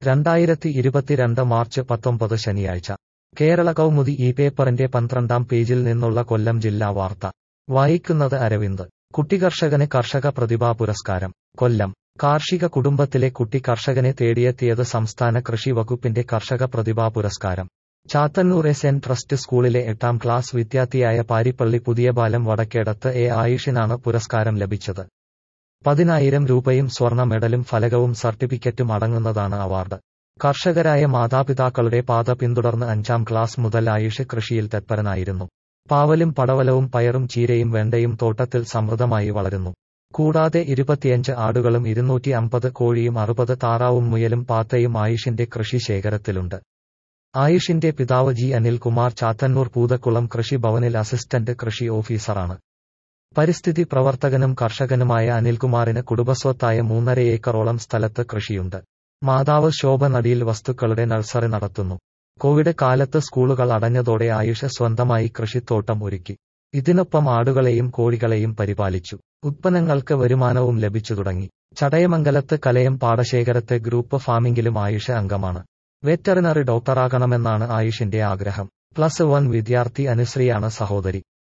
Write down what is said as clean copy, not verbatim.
2022 March 19 ശനിയാഴ്ച കേരള കൗമുദി ഈ പേപ്പറിന്റെ 12-ാം പേജിൽ നിന്നുള്ള കൊല്ലം ജില്ലാ വാർത്ത വായിക്കുന്നത് അരവിന്ദ്. കുട്ടികർഷകന് കർഷക പ്രതിഭാ പുരസ്കാരം. കൊല്ലം. കാർഷിക കുടുംബത്തിലെ കുട്ടി കർഷകനെ തേടിയെത്തിയത് സംസ്ഥാന കൃഷി വകുപ്പിന്റെ കർഷക പ്രതിഭാ പുരസ്കാരം. ചാത്തന്നൂർ എസ്.എൻ. ട്രസ്റ്റ് സ്കൂളിലെ 8ാം ക്ലാസ് വിദ്യാർത്ഥിയായ പാരിപ്പള്ളി പുതിയപാലം വടക്കേടത്ത് എ. ആയുഷിനാണ് പുരസ്കാരം ലഭിച്ചത്. 10,000 രൂപയും സ്വർണ്ണ മെഡലും ഫലകവും സർട്ടിഫിക്കറ്റും അടങ്ങുന്നതാണ് അവാർഡ്. കർഷകരായ മാതാപിതാക്കളുടെ പാത പിന്തുടർന്ന് 5ാം ക്ലാസ് മുതൽ ആയുഷ് കൃഷിയിൽ തത്പരനായിരുന്നു. പാവലും പടവലവും പയറും ചീരയും വെണ്ടയും തോട്ടത്തിൽ സമൃദ്ധമായി വളരുന്നു. കൂടാതെ 25 ആടുകളും 250 കോഴിയും 60 താറാവും മുയലും പാത്തയും ആയുഷിന്റെ കൃഷി ശേഖരത്തിലുണ്ട്. ആയുഷിന്റെ പിതാവ് ജി. അനിൽകുമാർ ചാത്തന്നൂർ പൂതക്കുളം കൃഷി ഭവനിൽ അസിസ്റ്റന്റ് കൃഷി ഓഫീസറാണ്. പരിസ്ഥിതി പ്രവർത്തകനും കർഷകനുമായ അനിൽകുമാറിന് കുടുംബസ്വത്തായ 3.5 ഏക്കറോളം സ്ഥലത്ത് കൃഷിയുണ്ട്. മാതാവ് ശോഭ നടീൽ വസ്തുക്കളുടെ നഴ്സറി നടത്തുന്നു. കോവിഡ് കാലത്ത് സ്കൂളുകൾ അടഞ്ഞതോടെ ആയുഷ് സ്വന്തമായി കൃഷിത്തോട്ടം ഒരുക്കി. ഇതിനൊപ്പം ആടുകളെയും കോഴികളെയും പരിപാലിച്ചു. ഉത്പന്നങ്ങൾക്ക് വരുമാനവും ലഭിച്ചു തുടങ്ങി. ചടയമംഗലത്ത് കലയം പാടശേഖരത്തെ ഗ്രൂപ്പ് ഫാമിംഗിലും ആയുഷ് അംഗമാണ്. വെറ്ററിനറി ഡോക്ടറാകണമെന്നാണ് ആയുഷിന്റെ ആഗ്രഹം. +1 വിദ്യാർത്ഥി അനുശ്രീയാണ് സഹോദരി.